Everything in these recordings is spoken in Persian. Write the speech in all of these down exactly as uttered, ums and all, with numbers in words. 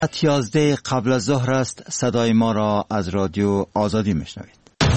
یازده قبل از ظهر است. صدای ما را از رادیو آزادی میشنوید.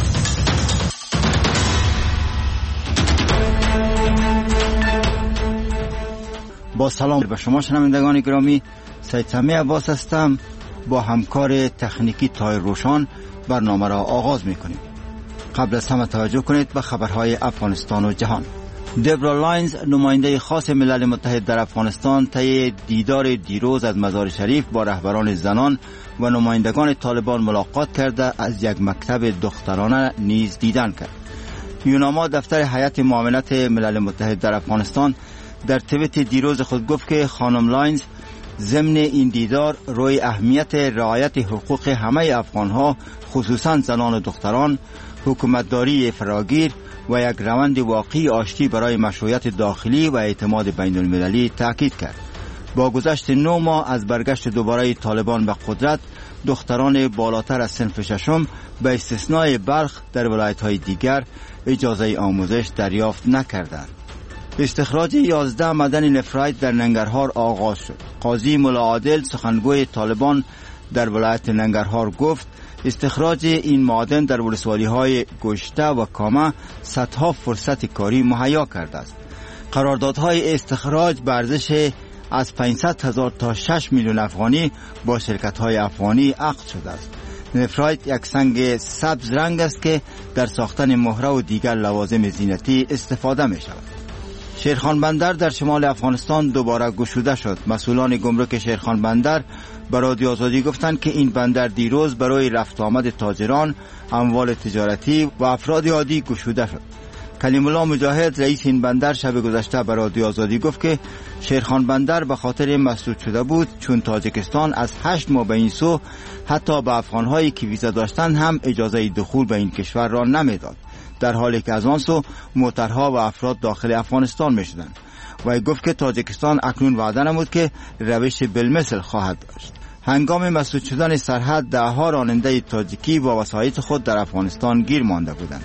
با سلام به شما شنوندگان گرامی، سید سمیع عباس هستم. با همکار تکنیکی تای روشان برنامه را آغاز میکنیم. قبل از همه توجه کنید به خبرهای افغانستان و جهان. دبرا لاینز، نماینده خاص ملل متحد در افغانستان، طی دیدار دیروز از مزار شریف با رهبران زنان و نمایندگان طالبان ملاقات کرده از یک مکتب دخترانه نیز دیدن کرد. یوناما، دفتر هیئت معاونت ملل متحد در افغانستان، در توییت دیروز خود گفت که خانم لاینز ضمن این دیدار روی اهمیت رعایت حقوق همه افغانها، خصوصا زنان و دختران، حکومتداری فراگیر و یک روند واقعی آشتی برای مشروعیت داخلی و اعتماد بین المللی تاکید کرد. با گذشت نه ماه از برگشت دوباره طالبان به قدرت، دختران بالاتر از صنف ششم به استثنای بلخ در ولایت‌های دیگر اجازه آموزش دریافت نکردند. استخراج یازده معدن نفرایت در ننگرهار آغاز شد. قاضی ملا عادل، سخنگوی طالبان در ولایت ننگرهار، گفت استخراج این معادن در ولسوالی‌های گشته و کامه صدها فرصت کاری مهیا کرده است. قراردادهای استخراج به ارزش از پانصد هزار تا شش میلیون افغانی با شرکت‌های افغانی عقد شده است. نفرایت یک سنگ سبز رنگ است که در ساختن مهره و دیگر لوازم زینتی استفاده می شود. شیرخان بندر در شمال افغانستان دوباره گشوده شد. مسئولان گمرک شیرخان بندر به رادیو آزادی گفتند که این بندر دیروز برای رفت آمد تاجران، اموال تجارتی و افراد عادی گشوده شد. کلیم الله مجاهد، رئیس این بندر، شب گذشته به رادیو آزادی گفت که شیرخان بندر به خاطر مسدود شده بود چون تاجیکستان از هشت ماه به این سو حتی به افغانهایی که ویزا داشتند هم اجازه دخول به این کشور را نمیداد، در حالی که از آن سو موترها و افراد داخل افغانستان می شدند. و گفت که تاجیکستان اکنون وعده نمود که روش بالمثل خواهد داشت. هنگام مسدود شدن سرحد، دهها راننده تاجیکی با وسایط خود در افغانستان گیر مانده بودند.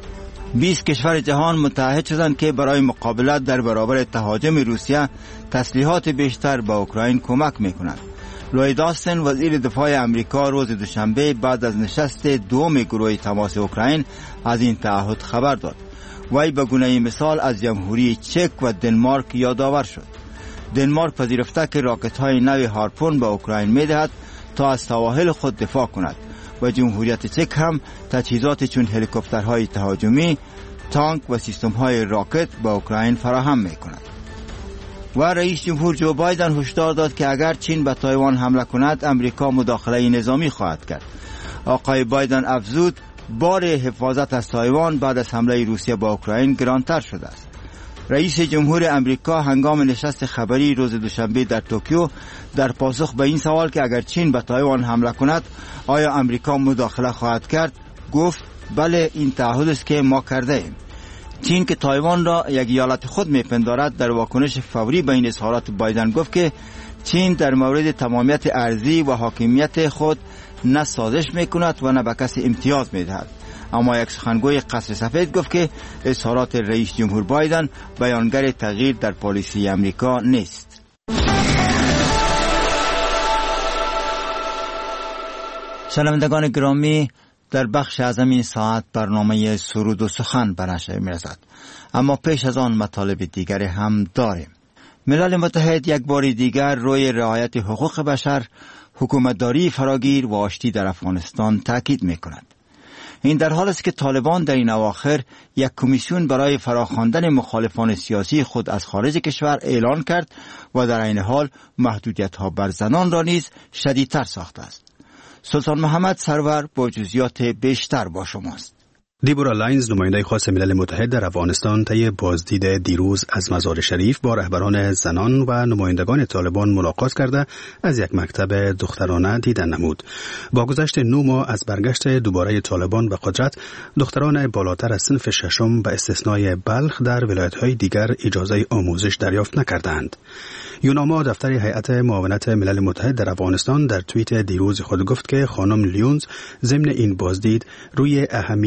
بیست کشور جهان متحد شدند که برای مقابلت در برابر تهاجم روسیه تسلیحات بیشتر به اوکراین کمک می‌کنند. لوید آستن، وزیر دفاع آمریکا، روز دوشنبه بعد از نشست دوم گروه تماس اوکراین از این تعهد خبر داد. وی به گونه مثال از جمهوری چک و دنمارک یادآور شد. دنمارک پذیرفته که راکت‌های نو هارپون به اوکراین می‌دهد تا از سواحل خود دفاع کند و جمهوریت چک هم تجهیزات چون هلیکوپترهای تهاجمی، تانک و سیستم‌های راکت به اوکراین فراهم می‌کند. و رئیس جمهور جو بایدن هشدار داد که اگر چین به تایوان حمله کند، امریکا مداخله نظامی خواهد کرد. آقای بایدن افزود بار حفاظت از تایوان بعد از حمله روسیه به اوکراین گرانتر شده است. رئیس جمهور امریکا هنگام نشست خبری روز دوشنبه در توکیو در پاسخ به این سوال که اگر چین به تایوان حمله کند آیا امریکا مداخله خواهد کرد، گفت بله، این تعهد است که ما کرده ایم. چین که تایوان را یک ایالت خود میپندارد، در واکنش فوری به این اظهارات بایدن گفت که چین در مورد تمامیت ارضی و حاکمیت خود نه سازش میکند و نه به کسی امتیاز میدهد. اما یک سخنگوی قصر سفید گفت که اظهارات رئیس جمهور بایدن بیانگر تغییر در پالیسی امریکا نیست. شنوندگان گرامی، در بخش از این ساعت برنامه سرود و سخن به نشر می‌رسد، اما پیش از آن مطالب دیگری هم داریم. ملل متحد یک بار دیگر روی رعایت حقوق بشر، حکومتداری فراگیر و آشتی در افغانستان تاکید می‌کند. این در حال است که طالبان در این اواخر یک کمیسیون برای فراخواندن مخالفان سیاسی خود از خارج کشور اعلان کرد و در عین حال محدودیت‌ها بر زنان را نیز شدیدتر ساخته است. سلطان محمد سرور با جزئیات بیشتر با شماست. دبرا لاینز، نماینده خاص ملل متحد در افغانستان، طی بازدید دیروز از مزار شریف با رهبران زنان و نمایندگان طالبان ملاقات کرده از یک مکتب دخترانه دیدن نمود. با گذشت نه ماه از برگشت دوباره طالبان به قدرت، دختران بالاتر از صنف ششم به استثنای بلخ در ولایت‌های دیگر اجازه آموزش دریافت نکردند. یوناما، دفتر هیئت معاونت ملل متحد در افغانستان، در توییت دیروز خود گفت که خانم لیونز ضمن این بازدید روی اهمیت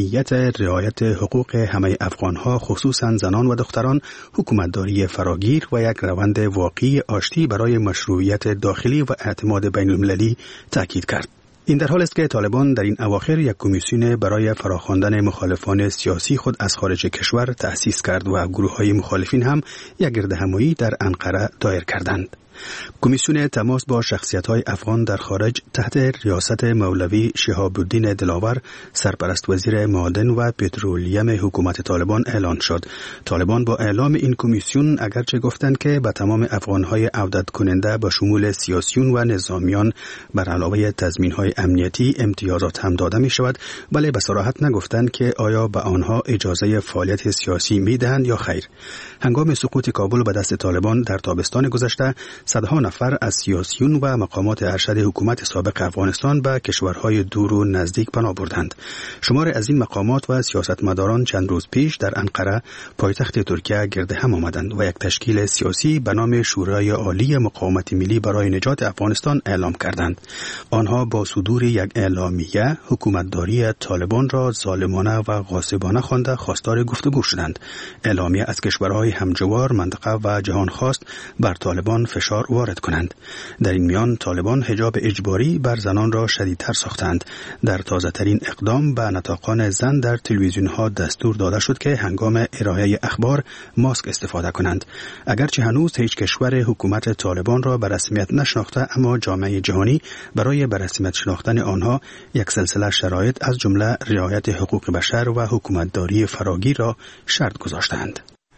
رعایت حقوق همه افغانها خصوصا زنان و دختران، حکومتداری فراگیر و یک روند واقعی آشتی برای مشروعیت داخلی و اعتماد بین المللی تاکید کرد. این در حال است که طالبان در این اواخر یک کمیسیون برای فراخواندن مخالفان سیاسی خود از خارج کشور تأسیس کرد و گروه‌های مخالفین هم یک گردهمایی در انقره دایر کردند. کمیسیون تماس با شخصیت‌های افغان در خارج تحت ریاست مولوی شهاب الدین دلاور، سرپرست وزیر معادن و پترولیم حکومت طالبان اعلان شد. طالبان با اعلام این کمیسیون اگرچه گفتند که به تمام افغان‌های عودت کننده به شمول سیاسیون و نظامیان بر علاوه تضمین‌های امنیتی امتیازات هم داده می‌شود، ولی به صراحت نگفتند که آیا به آنها اجازه فعالیت سیاسی می‌دهند یا خیر. هنگام سقوط کابل به دست طالبان در تابستان گذشته، صدها نفر از سیاسیون و مقامات ارشد حکومت سابق افغانستان به کشورهای دور و نزدیک پناه بردند. شمار از این مقامات و سیاستمداران چند روز پیش در انقره، پایتخت ترکیه، گرد هم آمدند و یک تشکیل سیاسی به نام شورای عالی مقاومت ملی برای نجات افغانستان اعلام کردند. آنها با صدور یک اعلامیه حکومتداری طالبان را ظالمانه و غاصبانه خوانده خواستار گفتگو شدند. اعلامیه از کشورهای همجوار، منطقه و جهان خواست بر طالبان فشار وارد کنند. در این میان طالبان حجاب اجباری بر زنان را شدیدتر ساختند. در تازه ترین اقدام به نطاقان زن در تلویزیون ها دستور داده شد که هنگام ارائه اخبار ماسک استفاده کنند. اگرچه هنوز هیچ کشور حکومت طالبان را به رسمیت نشناخته، اما جامعه جهانی برای به رسمیت شناختن آنها یک سلسله شرایط از جمله رعایت حقوق بشر و حکومتداری فراگیر را شرط گذاشتند.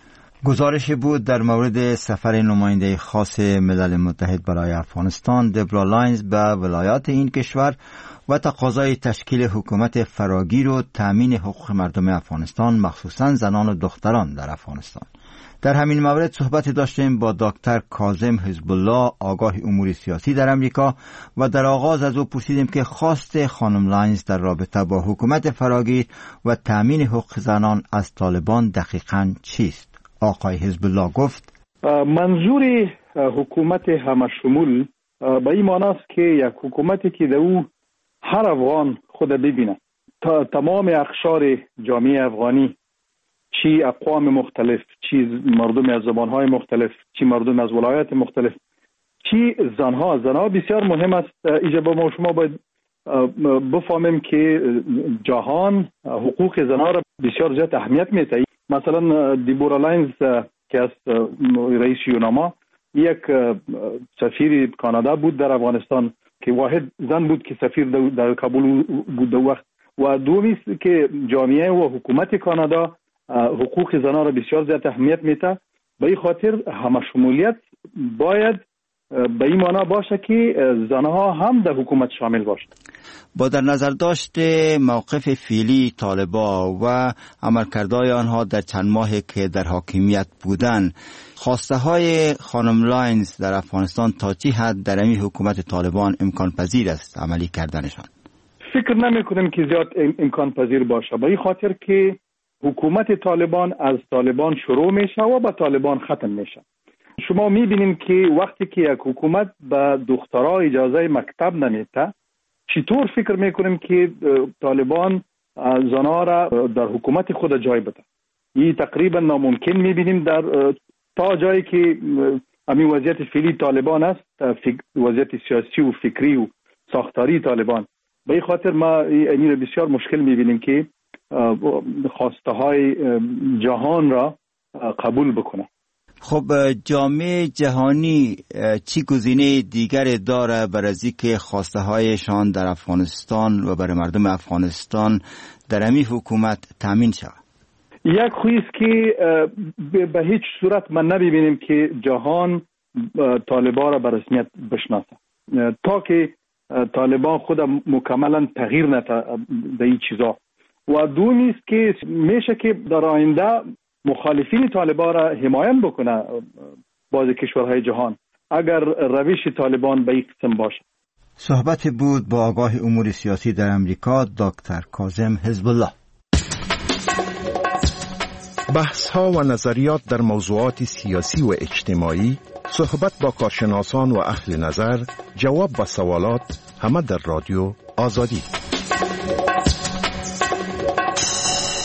گزارش بود در مورد سفر نماینده خاص ملل متحد برای افغانستان دبرا لاینز به ولایات این کشور و تقاضای تشکیل حکومت فراگیر و تامین حقوق مردم افغانستان، مخصوصاً زنان و دختران در افغانستان. در همین مورد صحبت داشتیم با دکتر کاظم حزب الله، آگاه امور سیاسی در امریکا، و در آغاز از او پرسیدیم که خواست خانم لاینز در رابطه با حکومت فراگیر و تامین حقوق زنان از طالبان دقیقاً چیست. آقای حزب الله گفت منظور حکومت همشمول به این معنی است که یک حکومتی که در او هر افغان خود ببینه، تا تمام اقشار جامعه افغانی، چی اقوام مختلف، چی مردم از زبانهای مختلف، چی مردم از ولایات مختلف، چی زنها. زنها بسیار مهم است. اینجا با ما شما باید بفهمیم که جهان حقوق زنها را بسیار زیاد اهمیت میده. مثلا دیبورا لاینز که از رئیس یوناما، یک سفیر کانادا بود در افغانستان که واحد زن بود که سفیر در کابل بود در وقت. و دومی است که جامعه و حکومت کانادا حقوق زنان را بسیار زیاد اهمیت میده. به این خاطر همشمولیت باید به این معنا باشه که زنها هم در حکومت شامل باشند. با در نظر داشت موقف فعلی طالبان و عملکردهای آنها در چند ماهی که در حاکمیت بودند، خواسته های خانم لاینز در افغانستان تا چه حد در این حکومت طالبان امکان پذیر است عملی کردنشان؟ فکر نمی کنم که زیاد امکان پذیر باشه، به این خاطر که حکومت طالبان از طالبان شروع میشه و با طالبان ختم میشه. شما میبینید که وقتی که یک حکومت به دخترها اجازه مکتب نمیده، چطور فکر میکنیم که طالبان زنها را در حکومت خود جای بده؟ این تقریبا ناممکن میبینیم در تا جایی که همین وضعیت فعلی طالبان است، وضعیت سیاسی و فکری و ساختاری طالبان. به این خاطر ما این بسیار مشکل میبینیم که خواسته های جهان را قبول بکنه. خب جامعه جهانی چی گزینه دیگر داره برای اینکه خواسته هایشان در افغانستان و برای مردم افغانستان در همین حکومت تامین شود؟ یک خویست که به هیچ صورت من نبینیم که جهان طالبان را به رسمیت بشناسه تا که طالبان خود مکملا تغییر نده به این چیزا. و دومی است که میشه که در آینده مخالفین طالبان را حمایت بکنه بعضی کشورهای جهان اگر روش طالبان به این قسم باشه. صحبت بود با آگاه امور سیاسی در امریکا دکتر کاظم حزب الله. بحث ها و نظریات در موضوعات سیاسی و اجتماعی، صحبت با کارشناسان و اهل نظر، جواب و سوالات، همه در رادیو آزادی.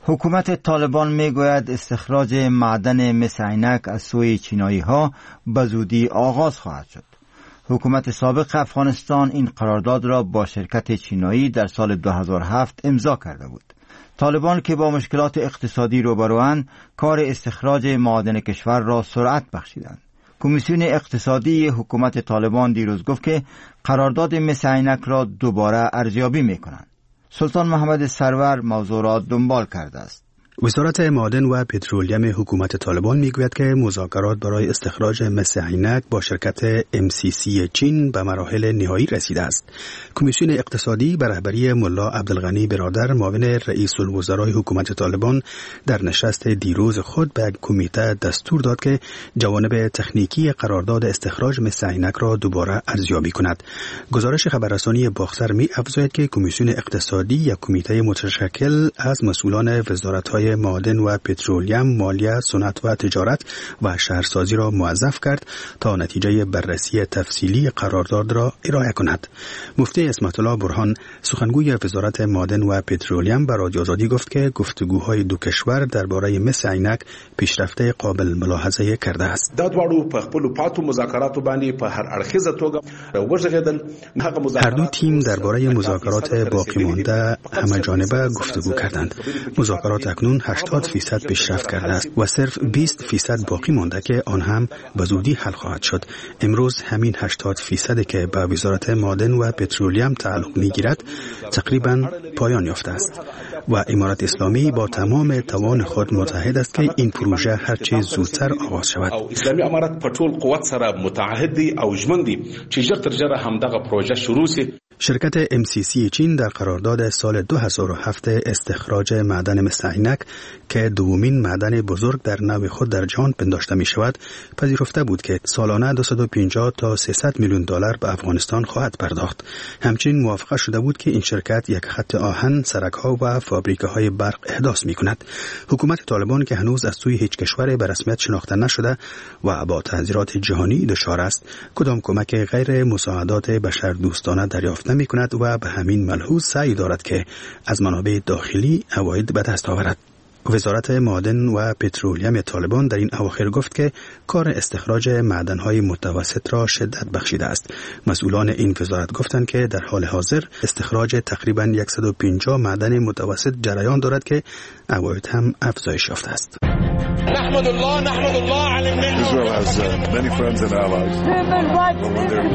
حکومت طالبان میگوید استخراج معدن مس عینک از سوی چینایی ها به زودی آغاز خواهد شد. حکومت سابق افغانستان این قرارداد را با شرکت چینایی در سال دو هزار و هفت امضا کرده بود. طالبان که با مشکلات اقتصادی روبروند، کار استخراج معادن کشور را سرعت بخشیدند. کمیسیون اقتصادی حکومت طالبان دیروز گفت که قرارداد مس عینک را دوباره ارزیابی می‌کنند. سلطان محمد سرور موضوع را دنبال کرده است. وزارت معادن و پترولیم حکومت طالبان میگوید که مذاکرات برای استخراج مس عینک با شرکت ام سی سی چین به مراحل نهایی رسیده است. کمیسیون اقتصادی به رهبری ملا عبدالغنی برادر معاون رئیس الوزرای حکومت طالبان در نشست دیروز خود به کمیته دستور داد که جوانب تکنیکی قرارداد استخراج مس عینک را دوباره ارزیابی کند. گزارش خبررسانی باخسر می افزاید که کمیسیون اقتصادی یک کمیته متشکل از مسئولان وزارت‌های معادن و پترولیم، مالیه، صنعت و تجارت و شهرسازی را موظف کرد تا نتیجه بررسی تفصیلی قرارداد را ارائه کند. مفتی اسمت الله برهان سخنگوی وزارت معادن و پترولیم به رادیو آزادی گفت که گفتگوهای دو کشور درباره مس عینک پیشرفت قابل ملاحظه کرده است. دا دواړو په خپل پاتو مذاکراتو باندې په هر اړخیزه توګه وژغیدل. هر دو تیم درباره مذاکرات باقی مانده همه جانبه گفتگو کردند. مذاکرات اکنون هشتاد فیصد پیشرفت کرده است و صرف بیست فیصد باقی مانده که آن هم به زودی حل خواهد شد. امروز همین هشتاد فیصد که به وزارت معادن و پترولیم تعلق می‌گیرد تقریباً پایان یافته است و امارت اسلامی با تمام توان خود متحد است که این پروژه هرچه زودتر آغاز شود. اسلامی امارت په ټول قوت سره متعهد دی او ژمن دی چې ژر تر ژره همدغه پروژه شروع شي. شرکت ام سی سی چین در قرارداد سال دو هزار و هفت استخراج معدن مس عینک که دومین معدن بزرگ در نوع خود در جهان پنداشته می شود پذیرفته بود که سالانه دویست و پنجاه تا سیصد میلیون دلار به افغانستان خواهد پرداخت. همچنین موافقه شده بود که این شرکت یک خط آهن، سرک‌ها و فابریکه‌های برق احداث می کند. حکومت طالبان که هنوز از سوی هیچ کشور به رسمیت شناخته نشده و با تحذیرات جهانی دچار است، کدام کمک غیر مساعدات بشردوستانه دریافت نمی کند و به همین ملحوظ سعی دارد که از منابع داخلی عواید به دست آورد. وزارت معادن و پترولیم طالبان در این اواخر گفت که کار استخراج معدن‌های متوسط را شدت بخشیده است. مسئولان این وزارت گفتند که در حال حاضر استخراج تقریباً صد و پنجاه معدن متوسط جریان دارد که عواید هم افزایش یافته است. نحمد الله نحمد الله على النعمة. Israel has uh, many friends and allies. When they're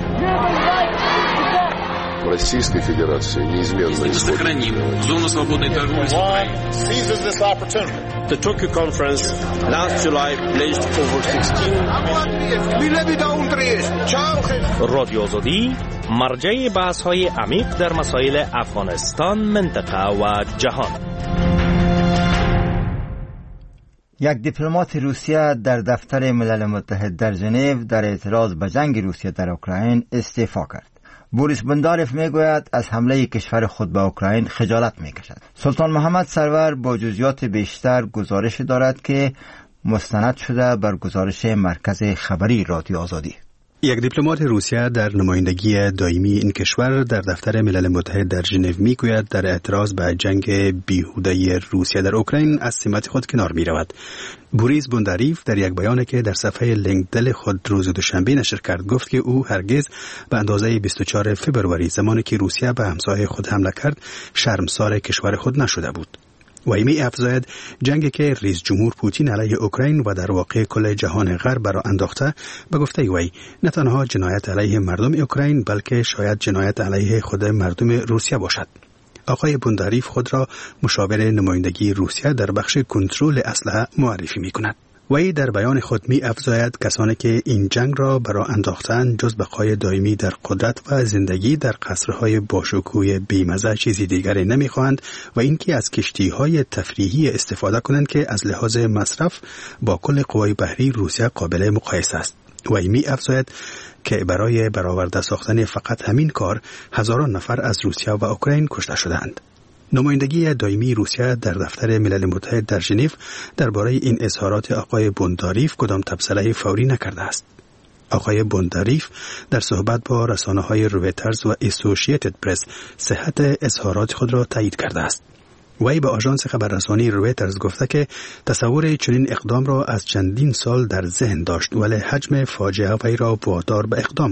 mistaken. Российской Федерации неизменно сохраним зону свободной торговли с Украиной. Seizes this opportunity. The Tokyo conference last July pledged over sixteen. رادیو آزادی مرجع بحث‌های عمیق در مسائل افغانستان، منطقه و جهان. یک دیپلمات روسیه در دفتر ملل متحد در ژنو در اعتراض به جنگ روسیه در اوکراین استعفا کرد. بوریس بنداروف میگوید از حمله کشور خود به اوکراین خجالت میکشد. سلطان محمد سرور با جزئیات بیشتر گزارش دارد که مستند شده بر گزارش مرکز خبری رادیو آزادی. یک دیپلمات روسیه در نمایندگی دائمی این کشور در دفتر ملل متحد در ژنو میگوید در اعتراض به جنگ بیهوده روسیه در اوکراین از سمت خود کنار میرود. بوریس بنداروف در یک بیانی که در صفحه لینکدین خود روز دوشنبه نشر کرد گفت که او هرگز به اندازه بیست و چهارم فوریه زمانی که روسیه به همسایه خود حمله کرد شرمسار کشور خود نشده بود. و ایمی افزاید جنگی که رئیس جمهور پوتین علیه اوکراین و در واقع کل جهان غرب را انداخته به گفته وی نه تنها جنایت علیه مردم اوکراین بلکه شاید جنایت علیه خود مردم روسیه باشد. آقای بنداروف خود را مشاور نمایندگی روسیه در بخش کنترل اسلحه معرفی می کند. وی در بیان خود می افزاید کسانی که این جنگ را برای انداختن جز بقای دائمی در قدرت و زندگی در قصرهای باشکوه بیمزه چیزی دیگری نمی خواهند و اینکه از کشتی‌های تفریحی استفاده کنند که از لحاظ مصرف با کل قوای بحری روسیه قابل مقایسه است. وی می افزاید که برای برآورده ساختن فقط همین کار هزاران نفر از روسیه و اوکراین کشته شدند. نمایندگی دائمی روسیه در دفتر ملل متحد در ژنو درباره این اظهارات آقای بنداروف کدام تبصره فوری نکرده است. آقای بنداروف در صحبت با رسانه‌های رویترز و اسوسییتد پرس صحت اظهارات خود را تایید کرده است. وی به آژانس خبررسانی رویترز گفته که تصور چنین اقدام را از چندین سال در ذهن داشت، ولی حجم فاجعه وی را وادار به اقدام